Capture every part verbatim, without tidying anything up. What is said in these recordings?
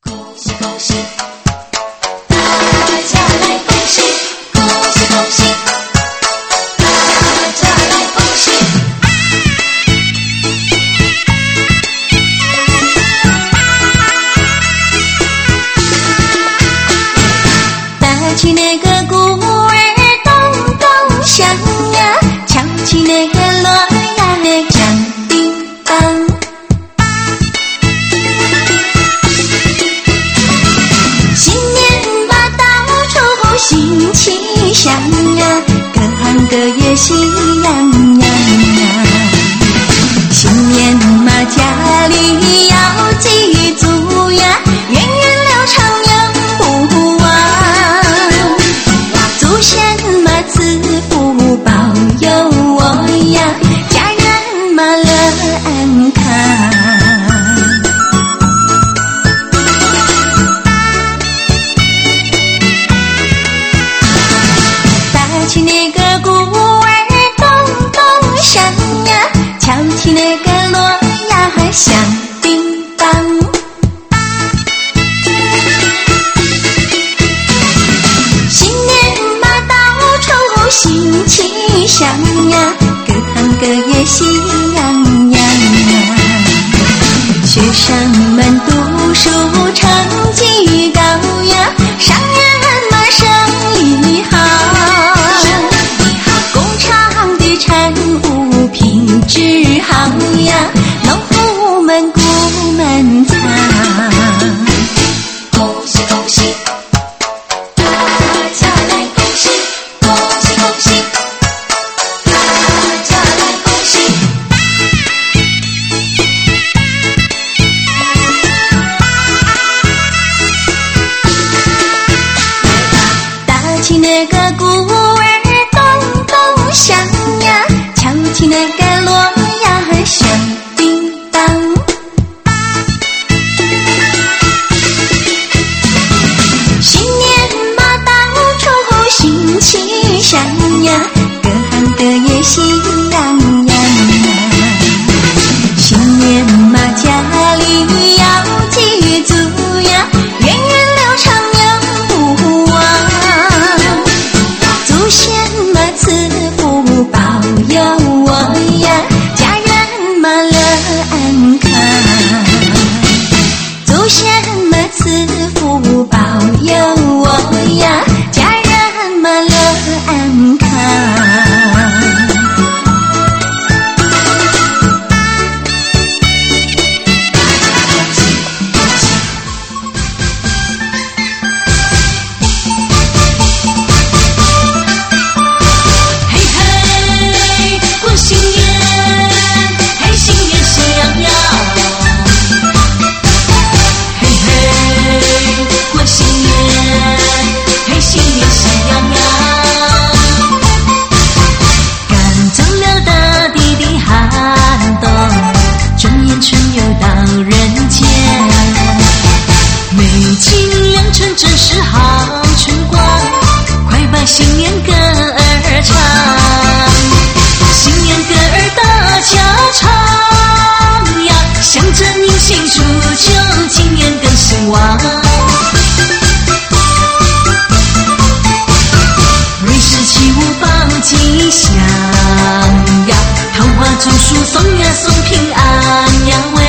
恭喜恭喜，大家来恭喜，恭喜恭喜，大家来恭喜。打起那个鼓儿咚咚响呀，敲起那个锣呀响叮当。新年嘛到处新气象呀，各行各业喜洋洋呀。新年嘛家里要记住呀，源远流长永不忘。祖先嘛赐福保佑我呀，家人嘛乐安康。打起那个鼓儿咚咚响呀，敲起那个锣呀响叮当。新年嘛到处新气象呀，各行各业喜洋洋呀。学生们读书成绩高呀，商人嘛生意好，工厂的产物品质好呀，农夫们谷闷藏。恭喜恭喜，大家来恭喜，恭喜恭喜，大家来恭喜。打起那个鼓儿咚咚响呀，敲起那个锣呀响叮当。新年嘛到处新气象呀，各行各业喜洋洋呀。新年嘛家里要记住呀，源远流长永不忘。祖先嘛赐福保佑我呀，家人嘛乐安康。祖先嘛赐福保佑我呀，家人嘛乐安康。嘿嘿，过新年，嘿新年喜洋洋。嘿嘿，过新年，嘿新年喜洋洋。赶走了大地的寒冬，转眼春又到人间。美景良辰真是好春光，快把新年歌儿唱。新年歌儿大家唱呀，象征迎新祝酒，今年更兴旺。瑞士起舞报吉祥呀，桃花种树送呀送平安呀喂。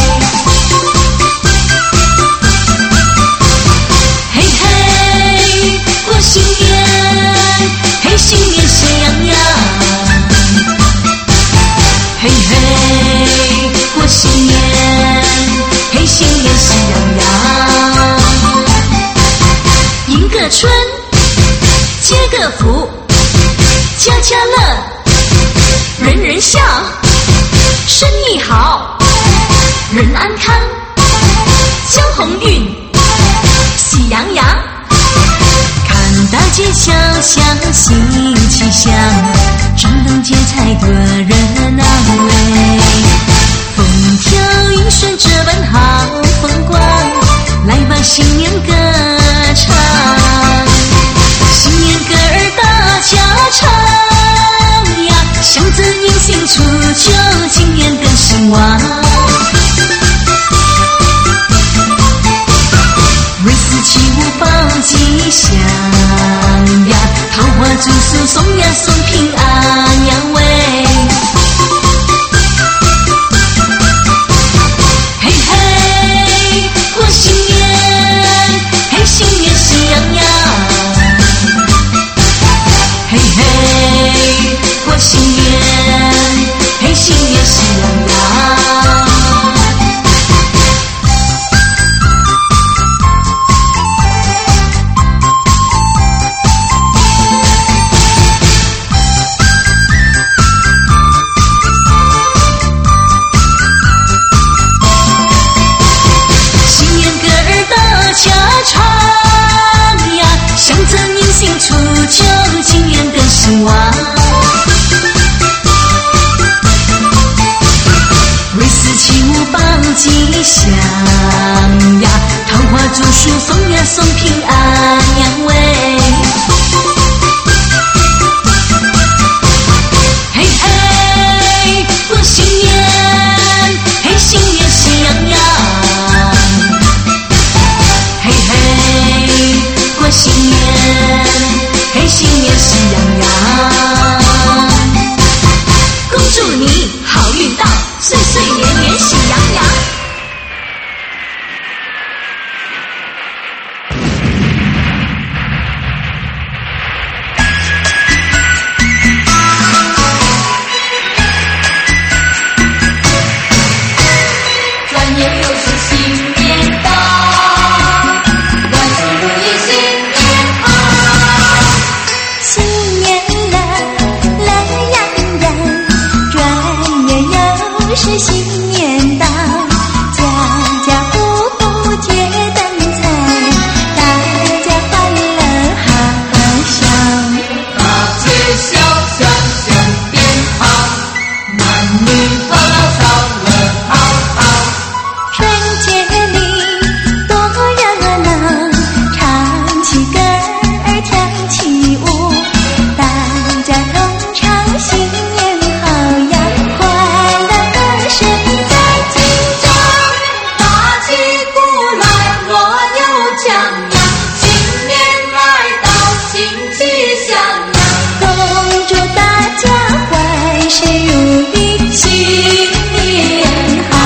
嘿嘿，过新年，嘿新年喜洋洋。嘿嘿，过新年，嘿新年喜洋洋。迎个春，接个福，家家乐，人人笑，生意好，人安康，交鸿运，喜洋洋。看大街小巷新气象，张灯结彩多热闹嘞。风调雨顺这般好风光，来吧新年歌唱。新年歌儿大家唱呀，象征迎新祝酒，今年更兴旺。 香呀，桃花祝寿送呀送平安呀喂。嘿嘿，过新年，嘿新年喜洋洋。嘿嘿，过新年，嘿新年喜洋洋。为四七五报吉祥呀，桃花祝寿送呀送平安呀喂。嘿嘿，过新年，嘿新年喜洋洋。嘿嘿，过新年，嘿新年喜洋洋。恭祝你好运到，岁岁年年喜洋洋。转眼又是新年到，万事如意新年好。 新年乐乐洋洋，转眼又是新年到，家家户户皆灯彩，大家欢乐哈哈笑。 大街小巷响鞭炮，男女老少乐陶陶。 春节里多热闹，唱起歌儿跳起舞，大家同唱新年好呀，快乐歌声在紧张， 大旗鼓来锣又响呀，新年来到新气象呀， 恭祝大家万事如意，新年好。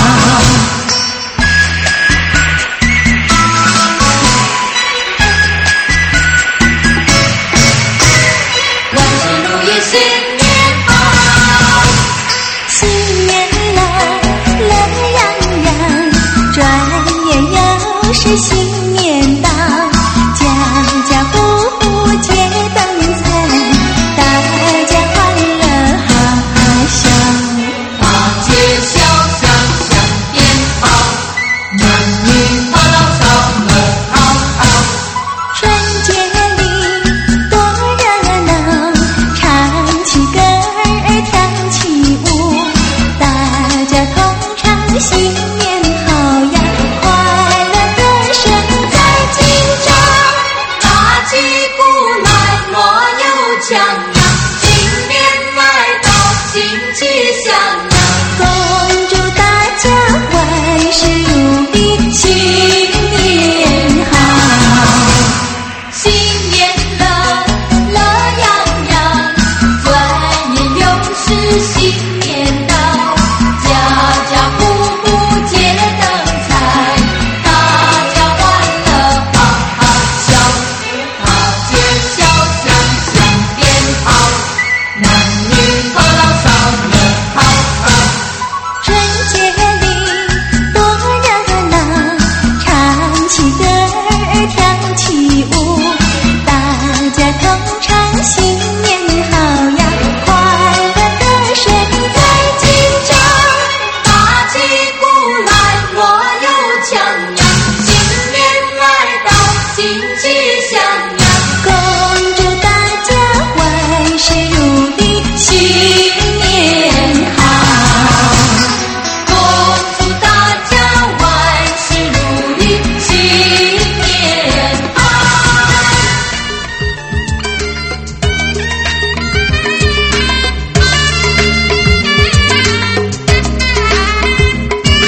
万事如意新年好。 新年乐乐洋洋，转眼又是新年到，家家户户皆灯彩，大家欢乐哈哈笑。 大街小巷响鞭炮，男女老少乐陶陶。 春节里多热闹，唱起歌儿跳起舞，大家同唱新年好呀，快乐歌声在紧张， 大旗鼓来锣又响呀，新年来到新气象呀， 恭祝大家万事如意，新年好。 新年乐乐洋洋，转眼又是新年到，家家户户皆灯彩，大家欢乐哈哈笑。大街小巷响鞭炮，男女老少乐陶陶。 春节里多热闹，唱起歌儿跳起舞，大家同唱新年好呀，快乐歌声在紧张， 大旗鼓来锣又响呀，新年来到新气象呀， 恭祝大家万事如意，新年好。 恭祝大家万事如意，新年好。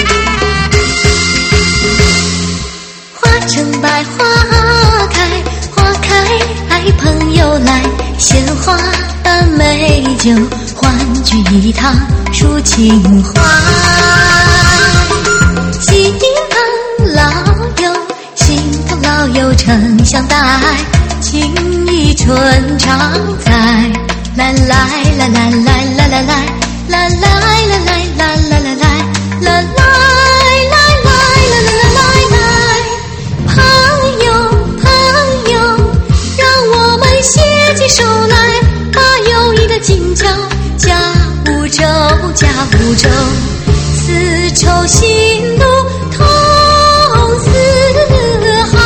花城百花开， 酒，欢聚一堂抒情怀。新朋老友，新朋老友诚相待，情谊春常在。来来来来来来来来来来来来来来来来来来。朋友朋友，让我们携起手来，把友谊的紧交加五洲加五洲，丝绸心路通四海。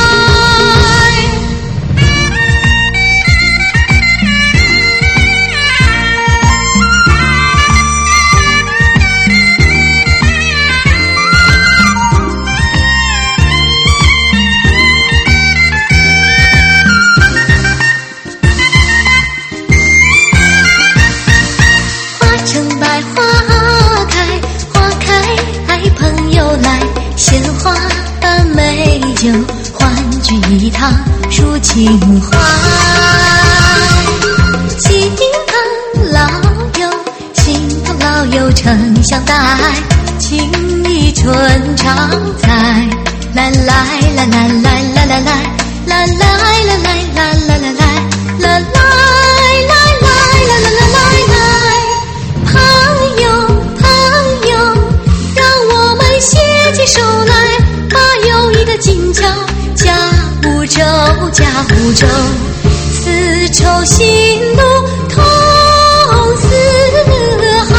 鲜花般美酒，欢聚一堂抒情怀。新朋老友，新朋老友诚相待，情谊春常在。来来来来来来来来来来来来来来来来来。朋友朋友，让我们携起手来，把友谊的紧交加五洲加五洲，丝绸心路通四海。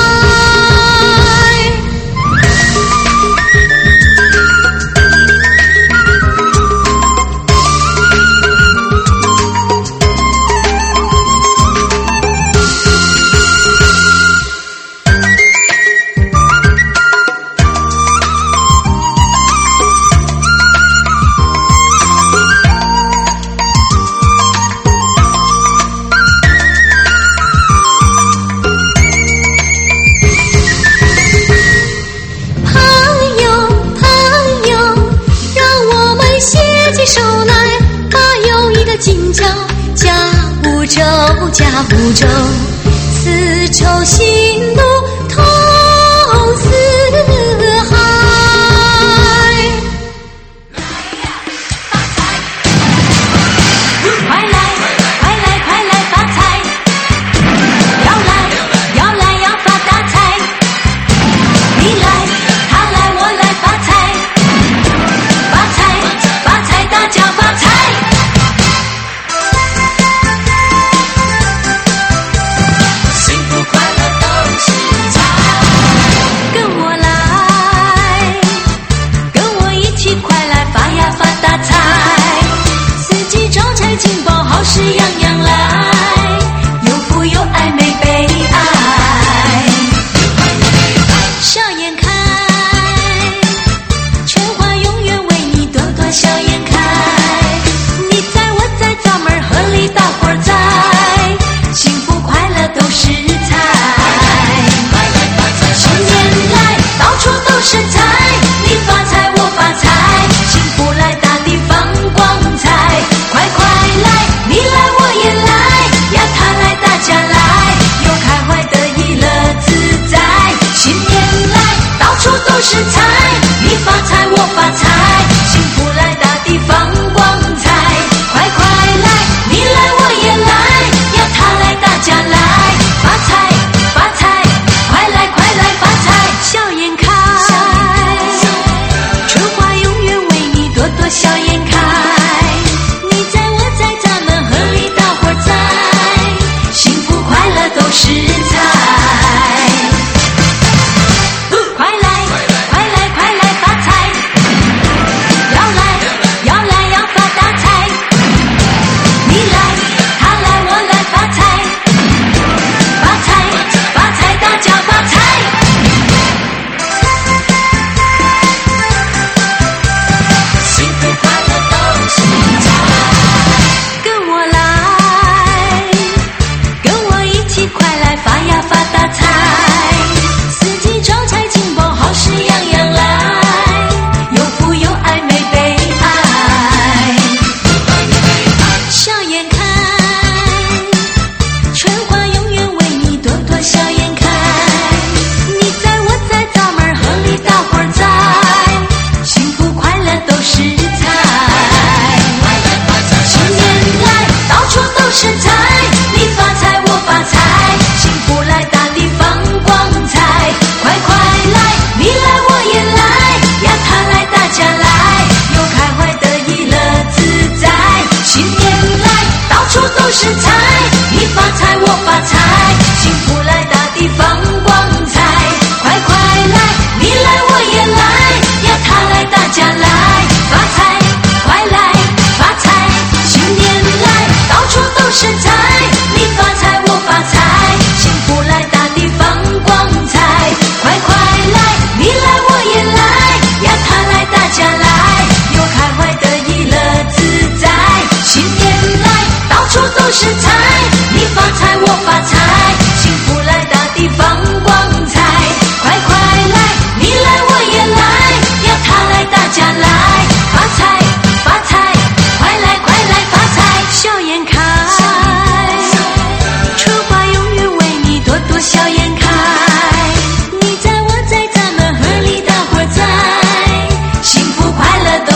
加五洲，丝绸心路通四海。 快来快来快来发财，要来要来要发大财，你来他来我来发财，发财发财大家发财。幸福快乐都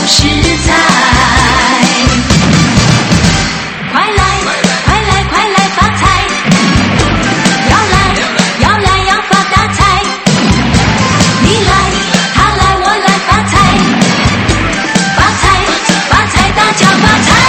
食材。快来，快来，快来发财！要来，要来，要发大财！你来，他来，我来发财！发财，发财，大家发财！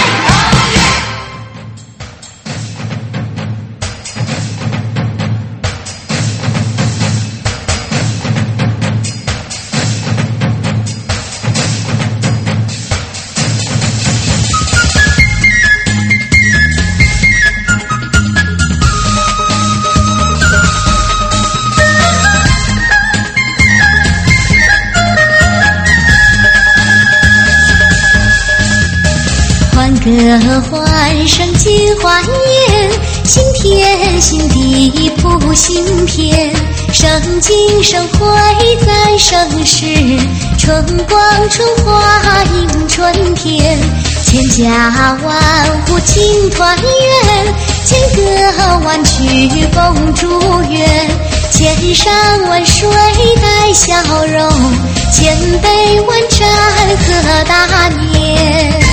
歌欢声尽欢颜，新天新地谱新篇，生景生辉在盛世，春光春花迎春天，千家万户庆团圆，千歌万曲共祝愿，千山万水带笑容，千杯万盏贺大年。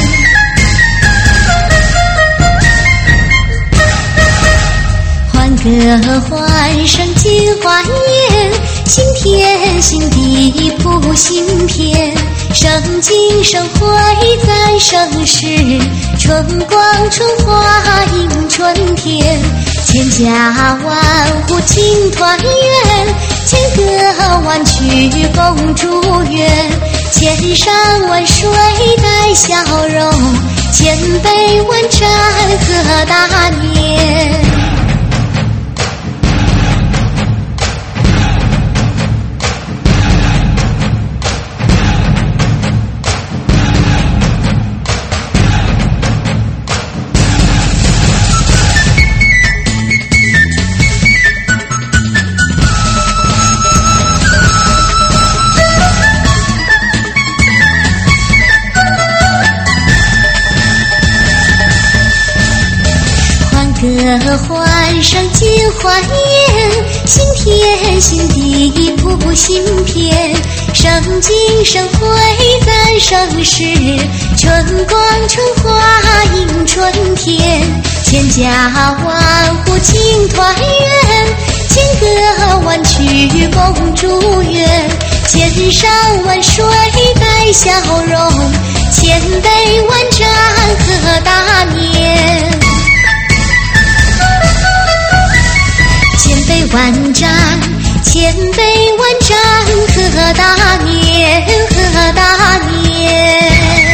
歌欢声尽欢颜，新天新地谱新篇，生景生辉在盛世，春光春花迎春天，千家万户庆团圆，千歌万曲共祝愿，千山万水带笑容，千杯万盏贺大年。歌欢声尽欢颜，新天新地谱新篇，生景生辉在盛世，春光春花迎春天，千家万户庆团圆，千歌万曲共祝愿，千山万水带笑容，千杯万盏贺大年。千杯万盏，千杯万盏贺大年，贺大年。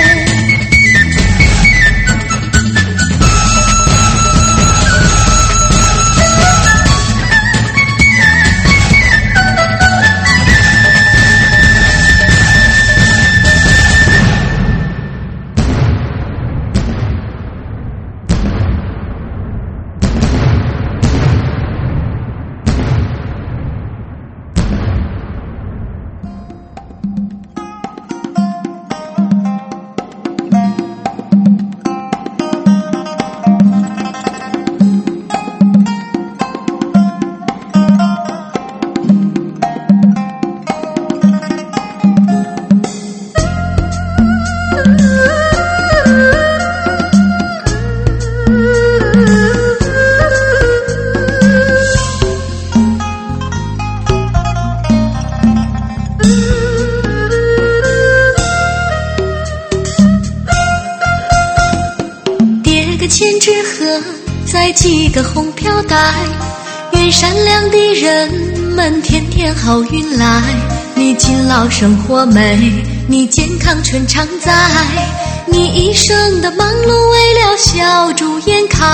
千纸鹤，载几个红飘带，愿善良的人们天天好运来。你勤劳生活美，你健康春常在，你一生的忙碌为了笑逐颜开。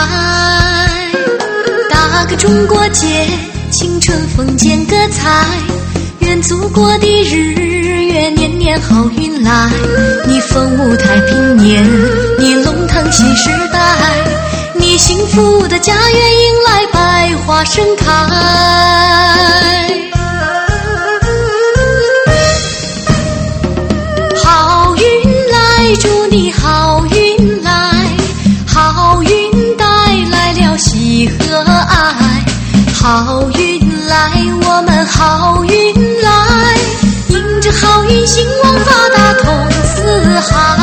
大个中国结，青春风间歌彩，愿祖国的日月年年好运来。你风舞太平年，你龙腾新时代，你幸福的家园迎来百花盛开。好运来，祝你好运来，好运带来了喜和爱。好运来，我们好运来，迎着好运兴旺发达通四海。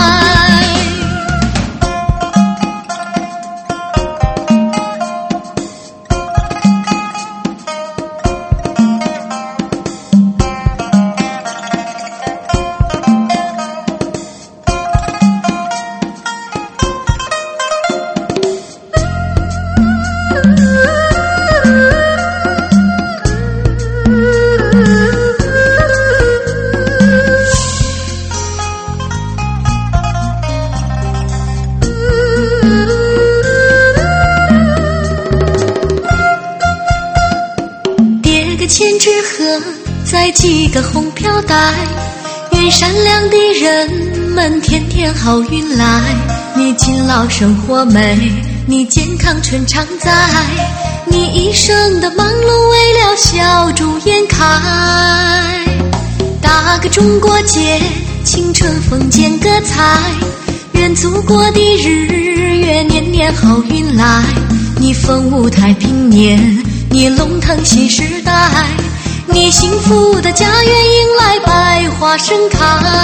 生载几个红飘带，愿善良的人们天天好运来。你勤劳生活美，你健康春常在，你一生的忙碌为了笑逐颜开。大个中国结，青春风间歌彩，愿祖国的日月年年好运来。你风舞太平年，你龙腾新时代，你幸福的家园迎来百花盛开。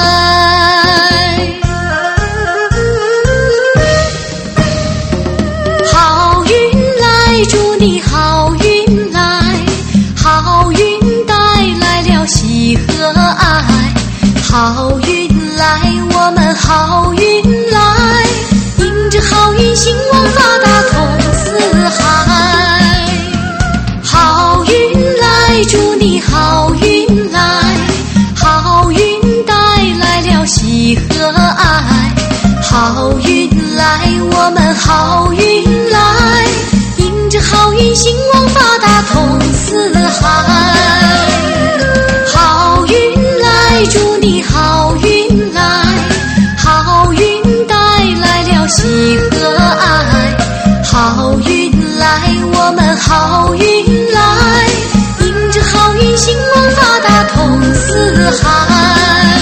好运来，祝你好运来，好运带来了喜和爱。好运来，我们好运来，迎着好运兴旺发达通四海。好运来，祝你好运来，好运带来了喜和爱。好运来，我们好运来，迎着好运兴旺发达通四海。好运来，祝你好运来，好运带来了喜和爱。好运来，我们好运来，迎着好运兴旺发达通四海。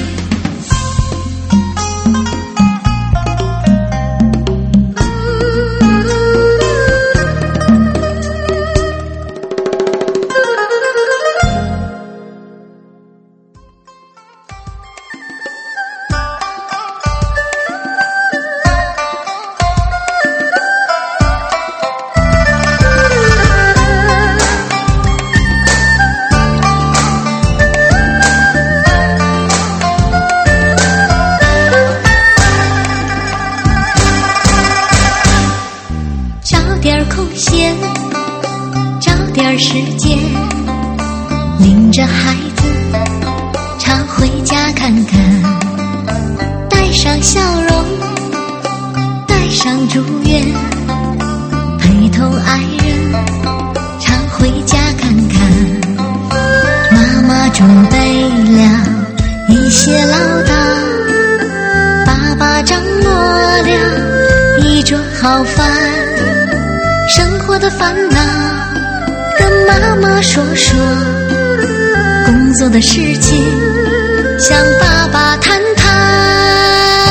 时间，领着孩子常回家看看，带上笑容，带上祝愿，陪同爱人常回家看看。妈妈准备了一些唠叨，爸爸掌握了一桌好饭，生活的烦恼跟妈妈说说，工作的事情向爸爸谈谈，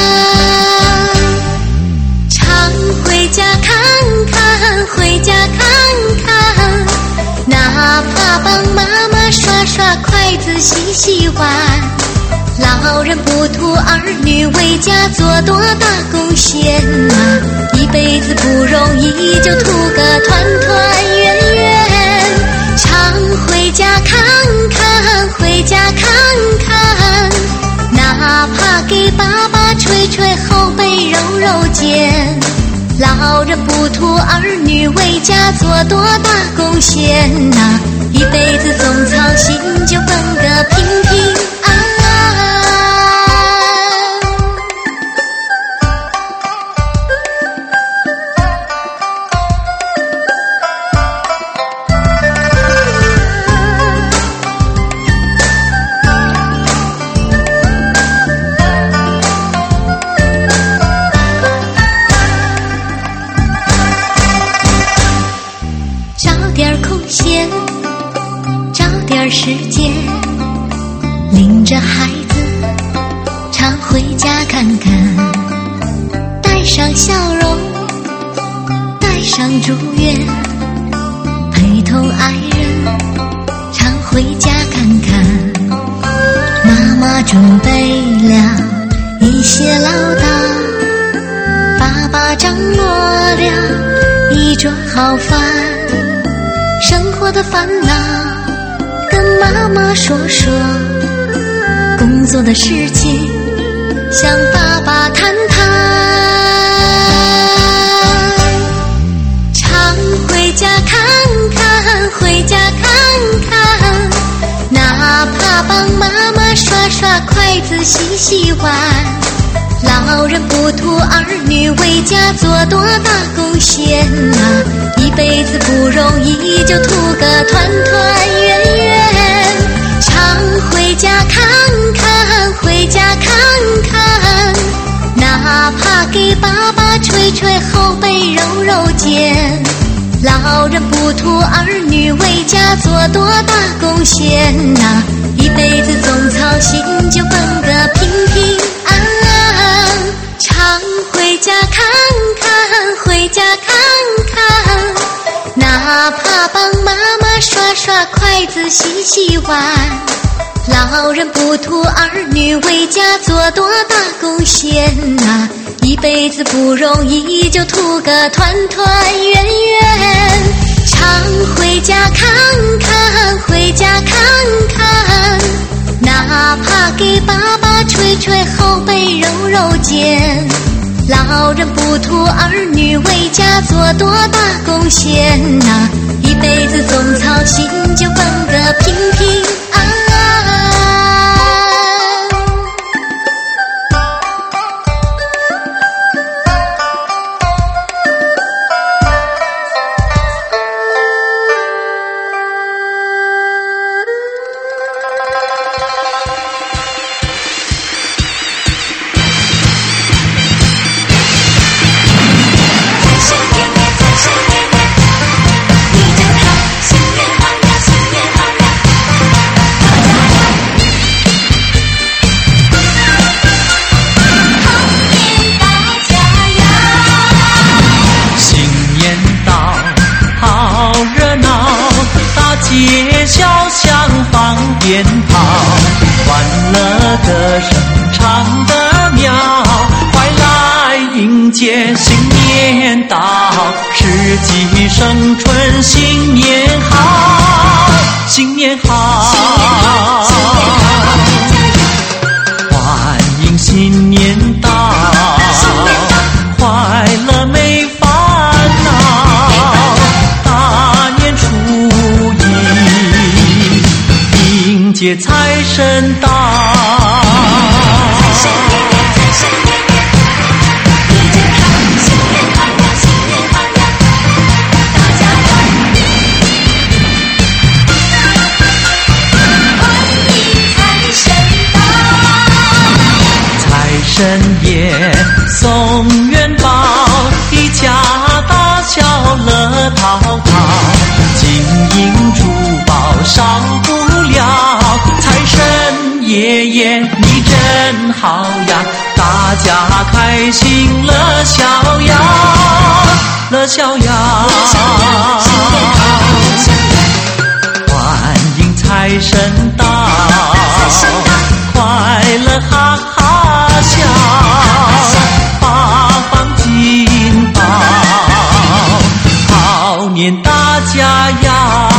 常回家看看，回家看看，哪怕帮妈妈刷刷筷子洗洗碗，老人不图儿女为家做多大贡献啊，一辈子不容易，就图个团团圆圆。常回家看看，回家看看，哪怕给爸爸捶捶后背揉揉肩，老人不图儿女为家做多大贡献啊，一辈子总操心，就奔个平平安安。时间，领着孩子常回家看看，带上笑容，带上祝愿，陪同爱人常回家看看。妈妈准备了一些唠叨，爸爸掌握了一桌好饭，生活的烦恼跟妈妈说说，工作的事情向爸爸谈谈，常回家看看，回家看看，哪怕帮妈妈刷刷筷子洗洗碗，老人不图儿女为家做多大贡献啊，一辈子不容易，就图个团团圆圆。 看看，回家看看，哪怕给爸爸捶捶后背揉揉肩。老人不图儿女为家做多大贡献呐、啊，一辈子总操心就奔个平平安安。常回家看看，回家看看，哪怕帮妈妈刷刷筷子洗洗碗。老人不图儿女为家做多大贡献呐、啊，一辈子不容易就图个团团圆圆。常回家看看，回家看看，哪怕给爸爸捶捶后背揉揉肩。老人不图儿女为家做多大贡献呐、啊，一辈子总操心就奔个平平安安。 街小巷放鞭炮，欢乐歌声唱得妙，快来迎接新年到，四季生春新年好，新年好，欢迎新年到，快乐没烦恼，大年初迎接财神到，财神爷送元宝，一家大小乐淘淘，金银珠宝少不了，财神爷爷你真好呀，大家开心乐逍遥，乐逍遥，欢迎财神到，快乐哈哈笑，八方金宝，好年大家要。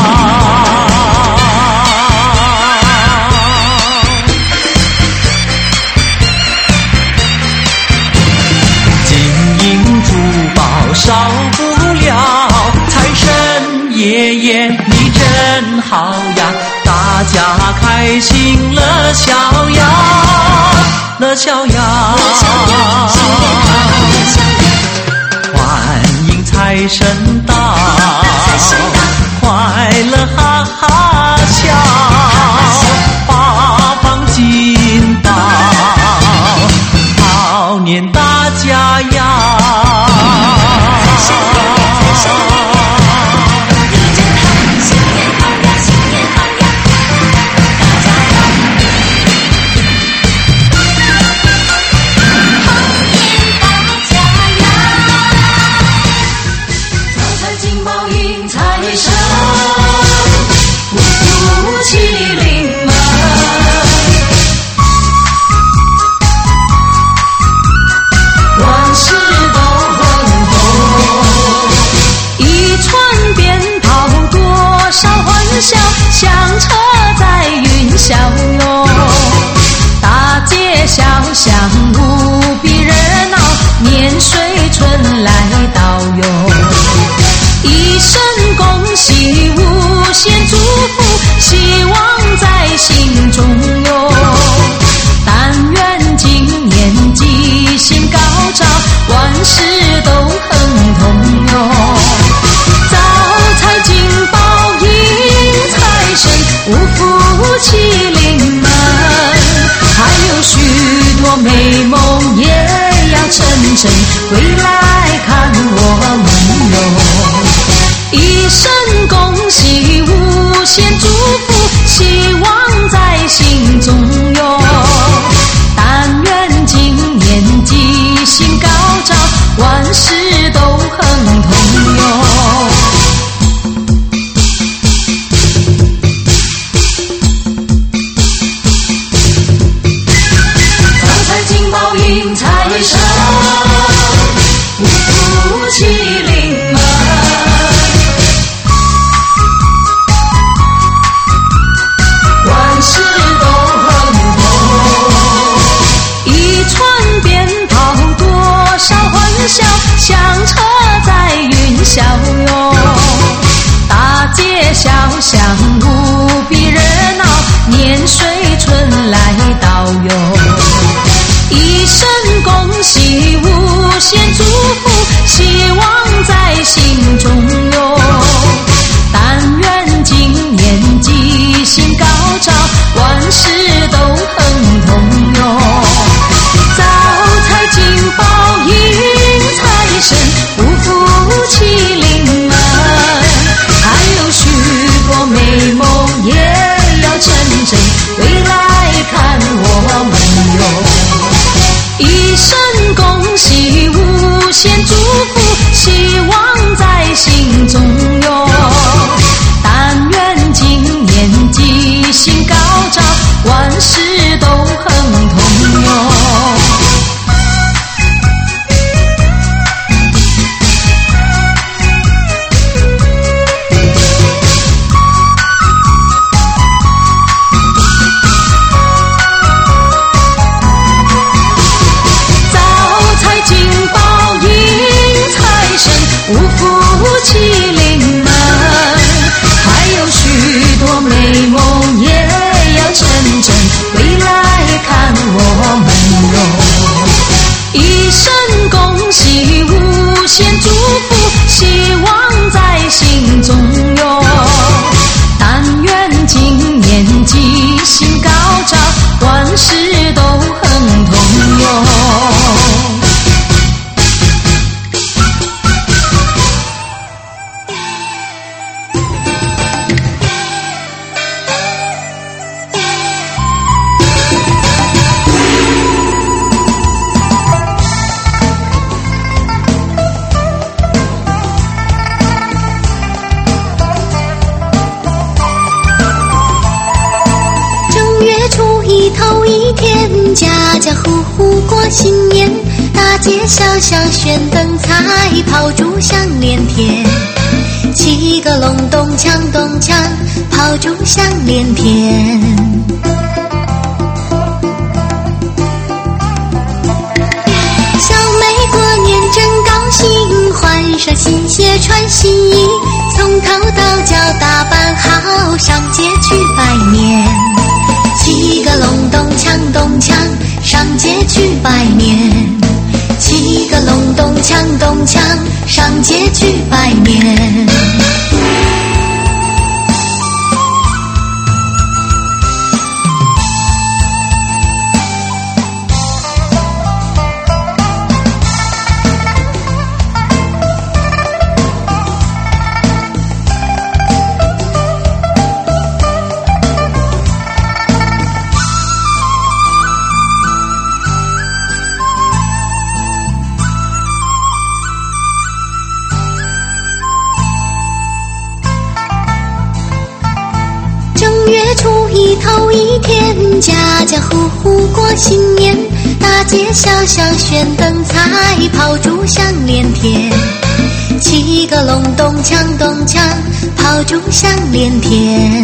少不了，财神爷爷你真好呀，大家开心乐逍遥，乐逍遥，欢迎财神到，快乐哈哈笑，八方金宝，好年大家要。响彻在云霄哟，大街小巷无比热闹，年岁春来到哟，一声恭喜无限祝福，希望在心中哟，但愿今年吉星高照，万事都亨通哟，招财进宝迎财神，五福齐临门。 回声，五福麒麟门，万事都亨通。一串鞭炮，多少欢笑，响彻在云霄哟。大街小巷无比热闹，年岁春来到哟。一声恭喜，无限祝福，希望在心中哟。但愿今年吉星高照，万事都亨通哟。招财进宝迎财神，五福麒麟门，还有许多美梦也要成真，未来看我们哟。一声恭喜，无限祝福，希望在心中哟。但愿今年吉星高照，万事都亨通哟。五福麒麟门，还有许多美梦也要成真，未来看我们哟。一声恭喜，无限祝福，希望在心中哟。但愿今年吉星高照，万事都亨通哟。 头一天，家家户户过新年，大街小巷悬灯彩，炮竹响连天，七个隆咚锵咚锵，炮竹响连天。小妹过年真高兴，换上新鞋穿新衣，从头到脚打扮好，上街去拜年。七个隆咚锵咚锵，上街去拜年。七个隆咚锵咚锵，上街去拜年。头一天，家家户户过新年，大街小巷悬灯彩，炮竹响连天。七个隆咚锵咚锵，炮竹响连天。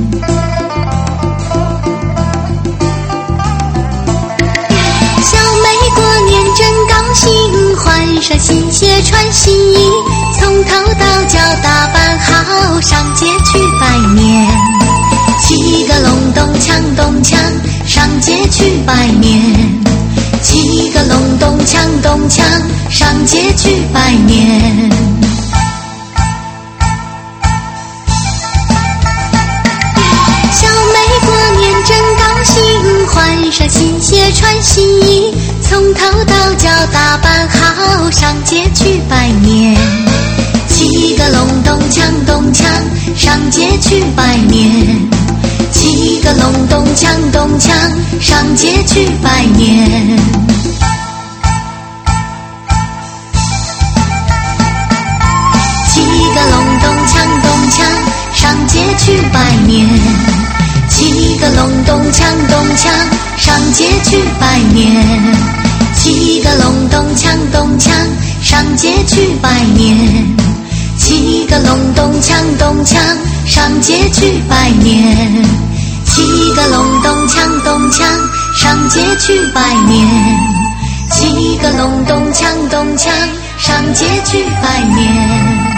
小妹过年真高兴，换上新鞋穿新衣，从头到脚打扮好，上街去拜年。七个隆咚锵咚锵，上街去拜年。七个隆咚锵咚锵，上街去拜年。小妹过年真高兴，换上新鞋穿新衣，从头到脚打扮好，上街去拜年。七个隆咚锵咚锵，上街去拜年。七个隆咚锵咚锵，上街去拜年。七个隆咚锵咚锵，上街去拜年。七个隆咚锵咚锵，上街去拜年。 七个隆咚锵咚锵，上街去拜年。七个隆咚锵咚锵，上街去拜年。七个隆咚锵咚锵，上街去拜年。七个隆咚锵咚锵，上街去拜年。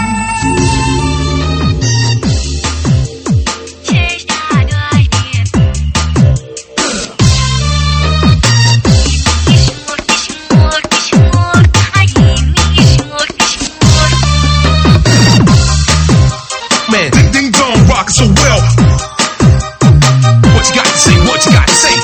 Man, ding ding dong, rock so well. What you got to say? What you got to say?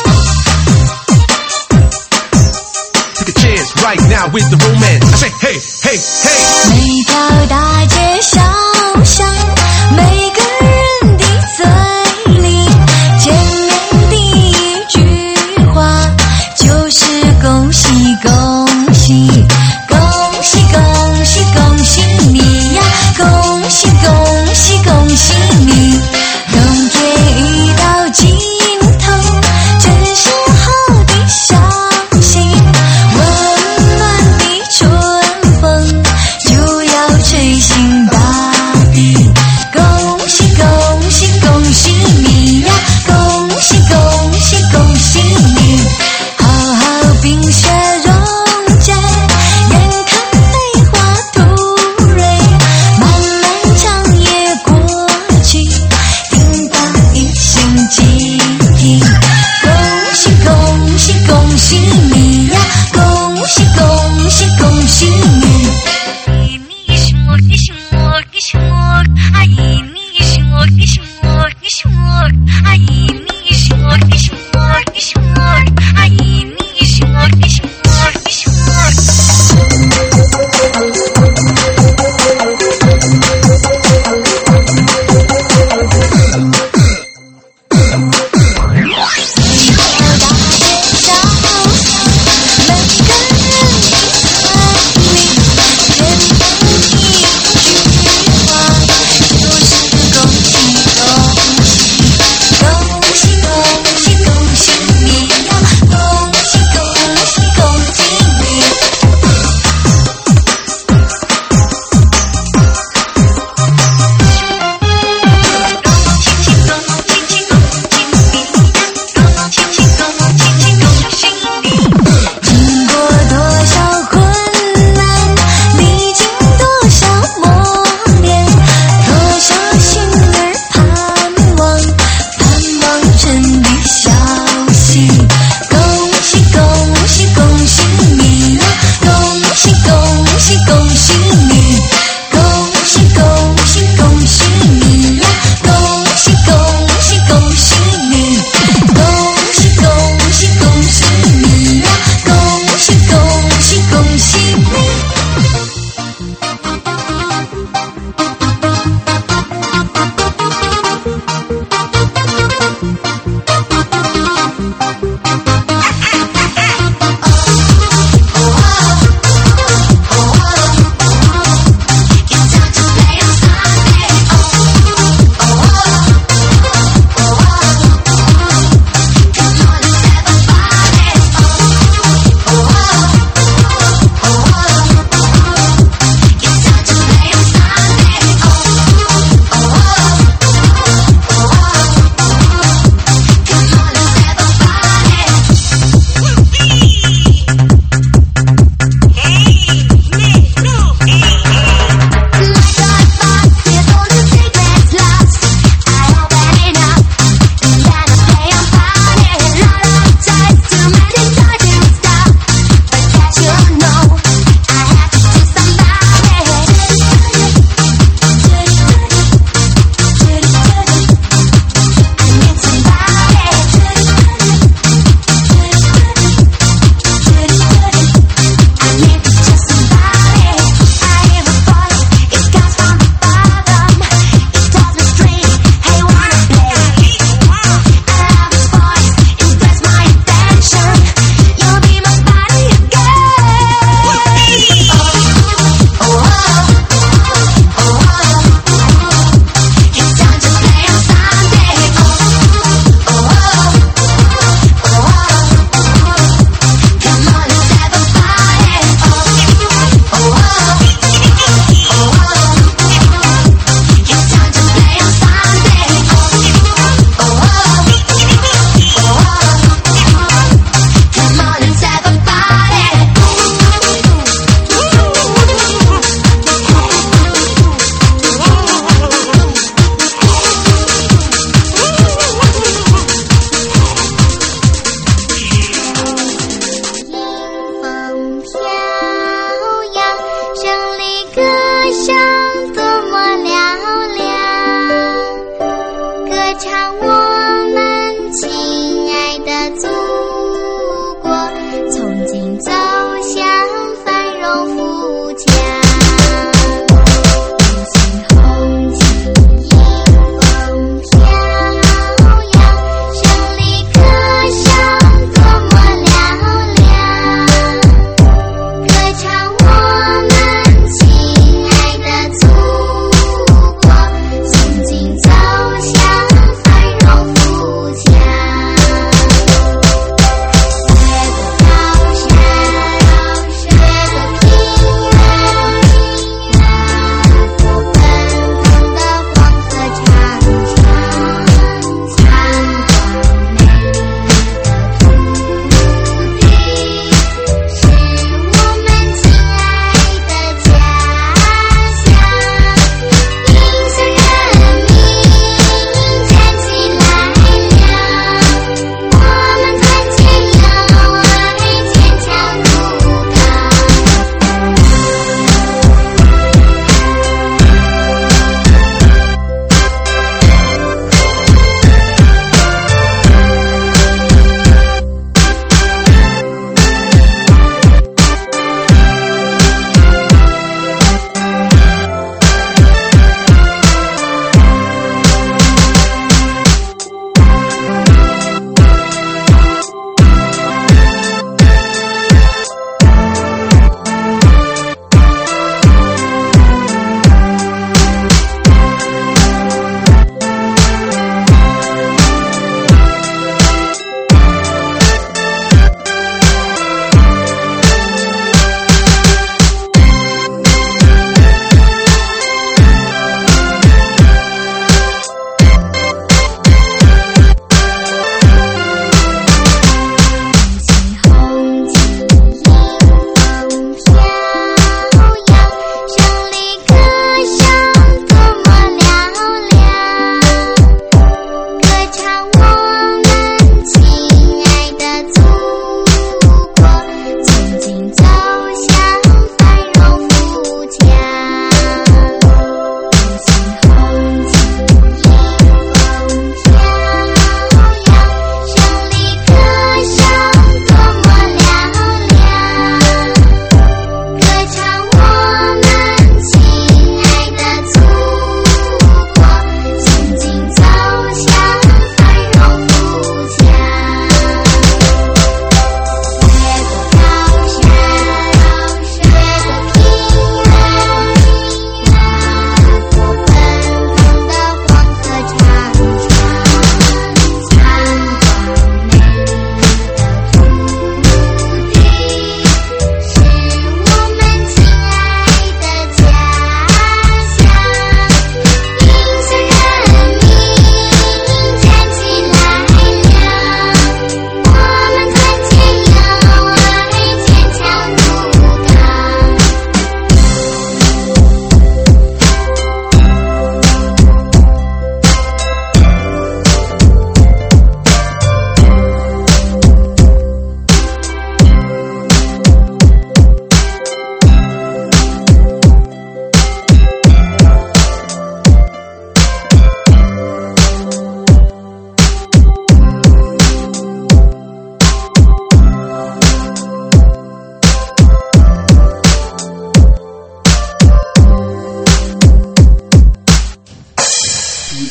Take a chance right now with the romance. I say, hey, hey, hey. 每条大街小巷，每个人的嘴里，见面第一句话就是恭喜恭喜，恭喜恭喜恭喜你呀，恭喜恭喜恭喜你。冬天已到尽头，这时候的消息，温暖的春风就要吹醒大地。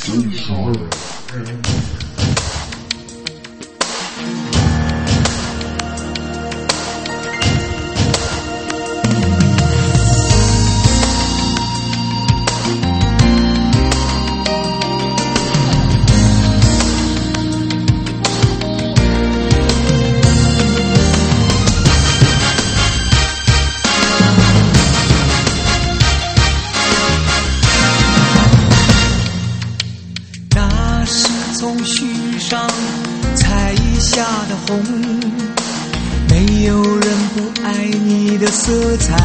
没有人不爱你的色彩，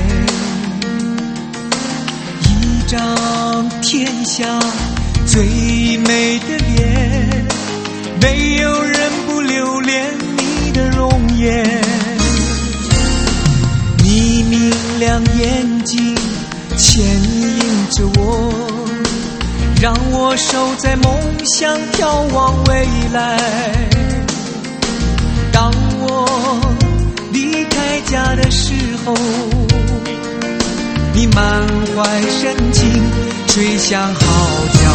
一张天下最美的脸，没有人不留恋你的容颜。你明亮眼睛牵引着我，让我守在梦想眺望未来。当我离开家的时候，你满怀深情吹响号角。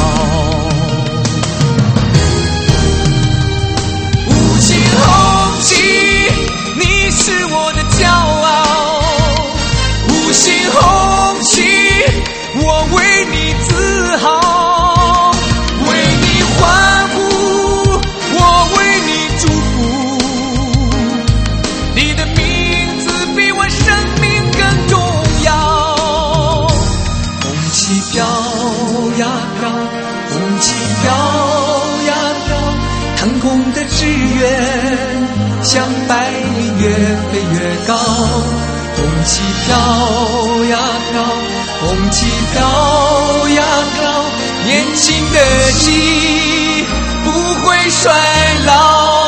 五星红旗，你是我的骄傲。五星红旗，我为你自豪，为你欢呼，我为你祝福。你的名字比我生命更重要。红旗飘呀飘，红旗飘呀飘，腾空的志愿像白云越飞越高。红旗飘呀飘，红旗飘呀飘，年轻的记不会衰老。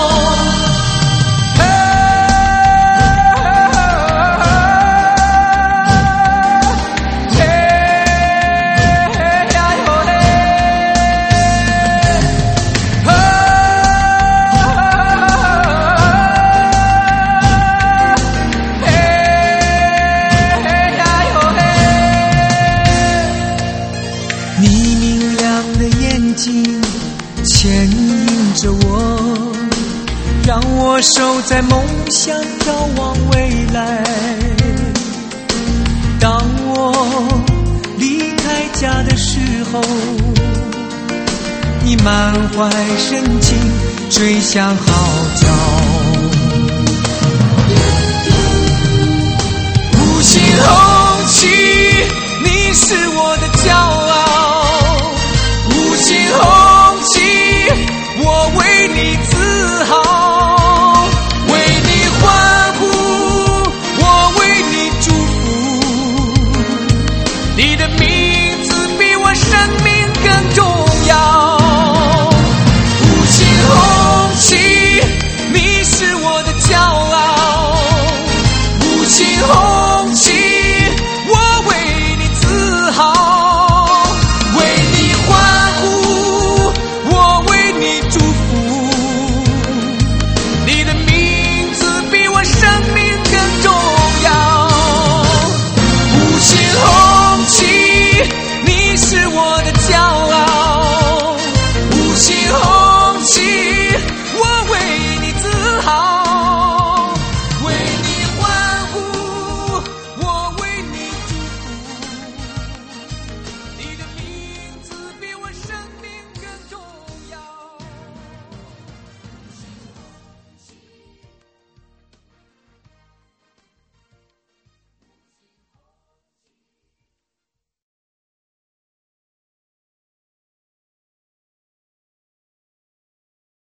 我守在梦想眺望未来。当我离开家的时候，你满怀深情吹响号角。五星红旗，你是我的骄傲。五星红旗，我为你自豪。你的名字比我生命更重要。五星红旗，你是我的骄傲。五星红